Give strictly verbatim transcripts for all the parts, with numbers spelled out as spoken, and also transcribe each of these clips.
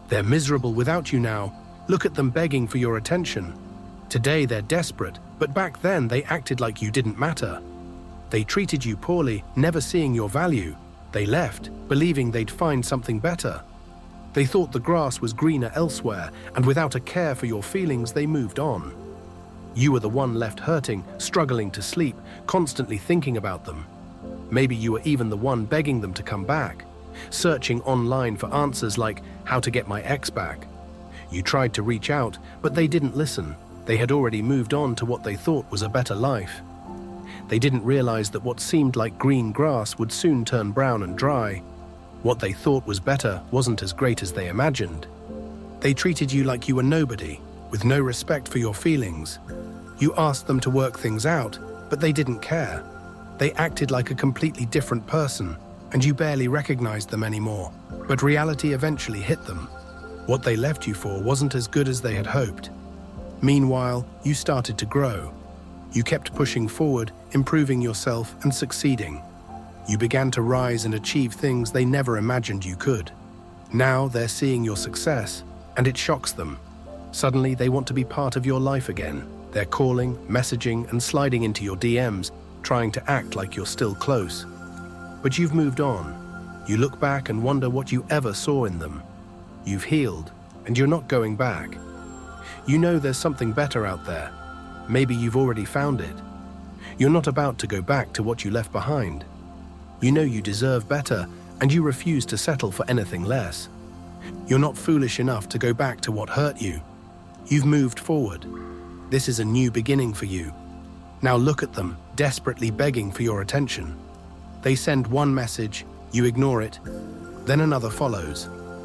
They're miserable without you now. Look at them begging for your attention. Today they're desperate, but back then they acted like you didn't matter. They treated you poorly, never seeing your value. They left, believing they'd find something better. They thought the grass was greener elsewhere, and without a care for your feelings, they moved on. You were the one left hurting, struggling to sleep, constantly thinking about them. Maybe you were even the one begging them to come back, searching online for answers like how to get my ex back. You tried to reach out, but they didn't listen. They had already moved on to what they thought was a better life. They didn't realize that what seemed like green grass would soon turn brown and dry. What they thought was better wasn't as great as they imagined. They treated you like you were nobody, with no respect for your feelings. You asked them to work things out, but they didn't care. They acted like a completely different person, and you barely recognized them anymore. But reality eventually hit them. What they left you for wasn't as good as they had hoped. Meanwhile, you started to grow. You kept pushing forward, improving yourself and succeeding. You began to rise and achieve things they never imagined you could. Now they're seeing your success, and it shocks them. Suddenly they want to be part of your life again. They're calling, messaging, and sliding into your D Ms, trying to act like you're still close. But you've moved on. You look back and wonder what you ever saw in them. You've healed, and you're not going back. You know there's something better out there. Maybe you've already found it. You're not about to go back to what you left behind. You know you deserve better, and you refuse to settle for anything less. You're not foolish enough to go back to what hurt you. You've moved forward. This is a new beginning for you. Now look at them, desperately begging for your attention. They send one message, you ignore it, then another follows.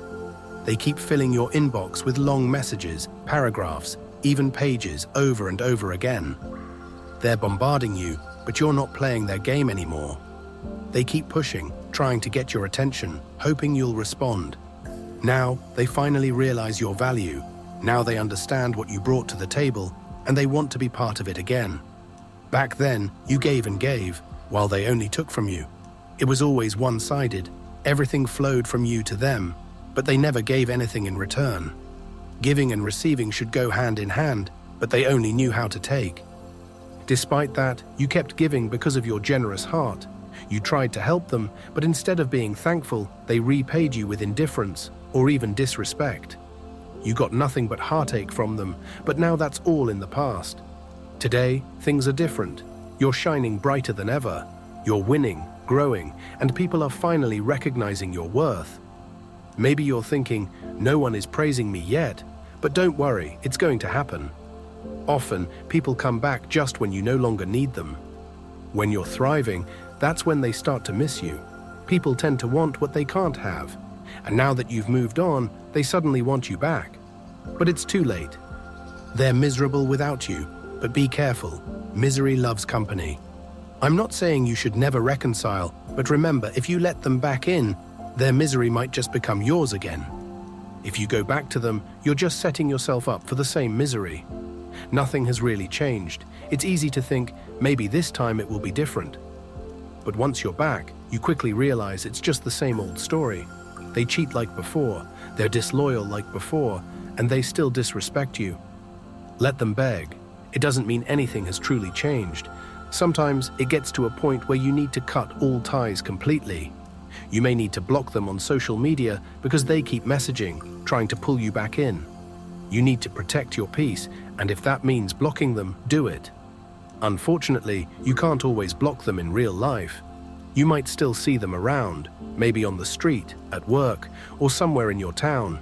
They keep filling your inbox with long messages, paragraphs, even pages over and over again. They're bombarding you, but you're not playing their game anymore. They keep pushing, trying to get your attention, hoping you'll respond. Now, they finally realize your value. Now they understand what you brought to the table, and they want to be part of it again. Back then, you gave and gave, while they only took from you. It was always one-sided. Everything flowed from you to them, but they never gave anything in return. Giving and receiving should go hand in hand, but they only knew how to take. Despite that, you kept giving because of your generous heart. You tried to help them, but instead of being thankful, they repaid you with indifference or even disrespect. You got nothing but heartache from them, but now that's all in the past. Today, things are different. You're shining brighter than ever. You're winning, growing, and people are finally recognizing your worth. Maybe you're thinking, no one is praising me yet, but don't worry, it's going to happen. Often, people come back just when you no longer need them. When you're thriving, that's when they start to miss you. People tend to want what they can't have, and now that you've moved on, they suddenly want you back. But it's too late. They're miserable without you, but be careful. Misery loves company. I'm not saying you should never reconcile, but remember, if you let them back in, their misery might just become yours again. If you go back to them, you're just setting yourself up for the same misery. Nothing has really changed. It's easy to think, maybe this time it will be different. But once you're back, you quickly realize it's just the same old story. They cheat like before, they're disloyal like before, and they still disrespect you. Let them beg. It doesn't mean anything has truly changed. Sometimes it gets to a point where you need to cut all ties completely. You may need to block them on social media because they keep messaging, trying to pull you back in. You need to protect your peace, and if that means blocking them, do it. Unfortunately, you can't always block them in real life. You might still see them around, maybe on the street, at work, or somewhere in your town.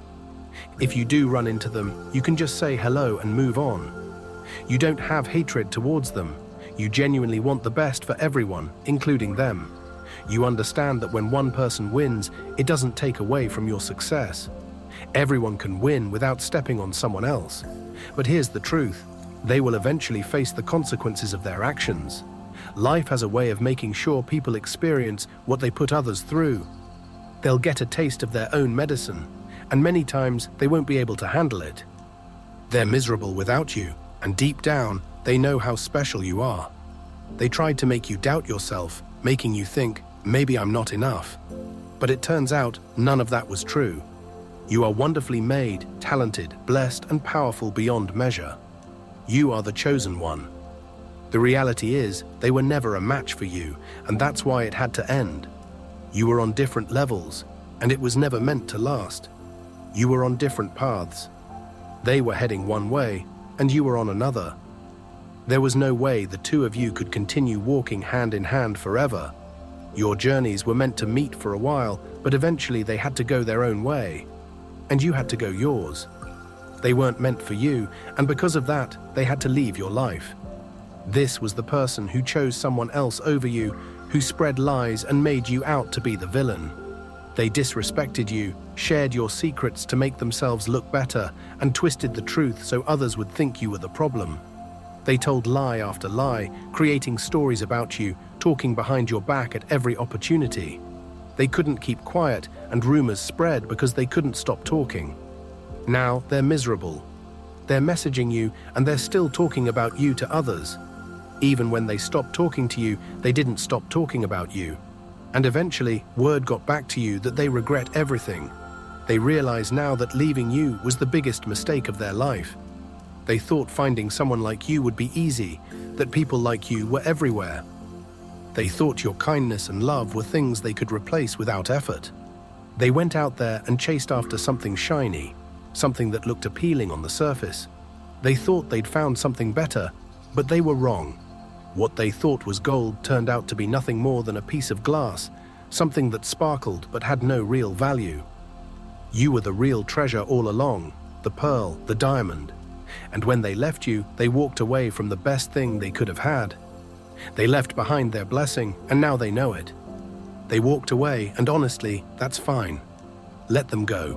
If you do run into them, you can just say hello and move on. You don't have hatred towards them. You genuinely want the best for everyone, including them. You understand that when one person wins, it doesn't take away from your success. Everyone can win without stepping on someone else. But here's the truth. They will eventually face the consequences of their actions. Life has a way of making sure people experience what they put others through. They'll get a taste of their own medicine, and many times they won't be able to handle it. They're miserable without you, and deep down, they know how special you are. They tried to make you doubt yourself, making you think, maybe I'm not enough. But it turns out none of that was true. You are wonderfully made, talented, blessed, and powerful beyond measure. You are the chosen one. The reality is, they were never a match for you, and that's why it had to end. You were on different levels, and it was never meant to last. You were on different paths. They were heading one way, and you were on another. There was no way the two of you could continue walking hand in hand forever. Your journeys were meant to meet for a while, but eventually they had to go their own way. And you had to go yours. They weren't meant for you, and because of that, they had to leave your life. This was the person who chose someone else over you, who spread lies and made you out to be the villain. They disrespected you, shared your secrets to make themselves look better, and twisted the truth so others would think you were the problem. They told lie after lie, creating stories about you, talking behind your back at every opportunity. They couldn't keep quiet, and rumors spread because they couldn't stop talking. Now they're miserable. They're messaging you, and they're still talking about you to others. Even when they stopped talking to you, they didn't stop talking about you. And eventually, word got back to you that they regret everything. They realize now that leaving you was the biggest mistake of their life. They thought finding someone like you would be easy, that people like you were everywhere. They thought your kindness and love were things they could replace without effort. They went out there and chased after something shiny, something that looked appealing on the surface. They thought they'd found something better, but they were wrong. What they thought was gold turned out to be nothing more than a piece of glass, something that sparkled but had no real value. You were the real treasure all along, the pearl, the diamond. And when they left you, they walked away from the best thing they could have had. They left behind their blessing, and now they know it. They walked away, and honestly, that's fine. Let them go.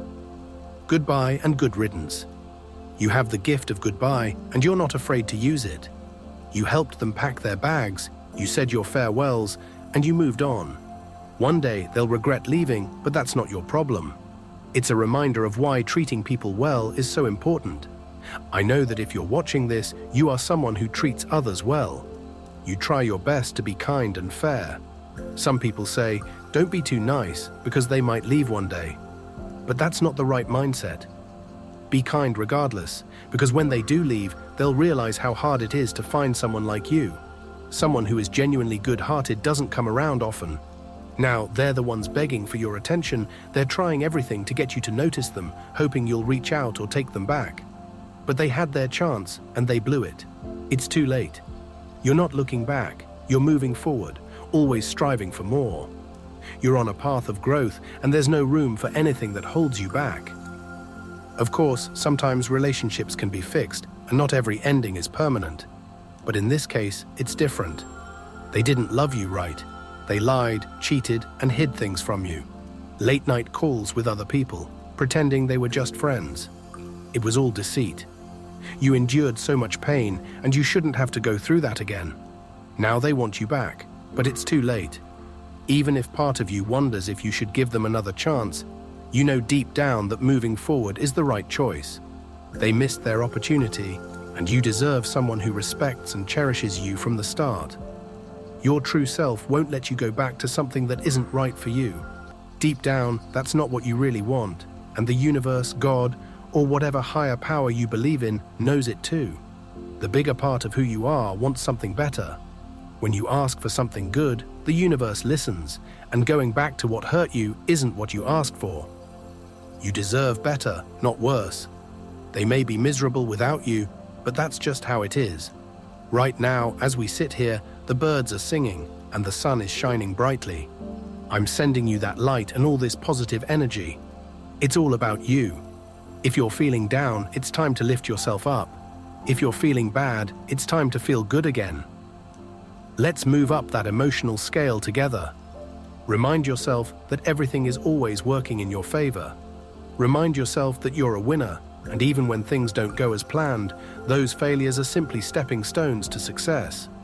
Goodbye and good riddance. You have the gift of goodbye, and you're not afraid to use it. You helped them pack their bags, you said your farewells, and you moved on. One day they'll regret leaving, but that's not your problem. It's a reminder of why treating people well is so important. I know that if you're watching this, you are someone who treats others well. You try your best to be kind and fair. Some people say, don't be too nice because they might leave one day. But that's not the right mindset. Be kind regardless, because when they do leave, they'll realize how hard it is to find someone like you. Someone who is genuinely good-hearted doesn't come around often. Now, they're the ones begging for your attention. They're trying everything to get you to notice them, hoping you'll reach out or take them back. But they had their chance, and they blew it. It's too late. You're not looking back. You're moving forward, always striving for more. You're on a path of growth, and there's no room for anything that holds you back. Of course, sometimes relationships can be fixed, and not every ending is permanent. But in this case, it's different. They didn't love you right. They lied, cheated, and hid things from you. Late-night calls with other people, pretending they were just friends. It was all deceit. You endured so much pain, and you shouldn't have to go through that again. Now they want you back, but it's too late. Even if part of you wonders if you should give them another chance, you know deep down that moving forward is the right choice. They missed their opportunity, and you deserve someone who respects and cherishes you from the start. Your true self won't let you go back to something that isn't right for you. Deep down, that's not what you really want, and the universe, God, or whatever higher power you believe in knows it too. The bigger part of who you are wants something better. When you ask for something good, the universe listens, and going back to what hurt you isn't what you asked for. You deserve better, not worse. They may be miserable without you, but that's just how it is. Right now, as we sit here, the birds are singing, and the sun is shining brightly. I'm sending you that light and all this positive energy. It's all about you. If you're feeling down, it's time to lift yourself up. If you're feeling bad, it's time to feel good again. Let's move up that emotional scale together. Remind yourself that everything is always working in your favor. Remind yourself that you're a winner, and even when things don't go as planned, those failures are simply stepping stones to success.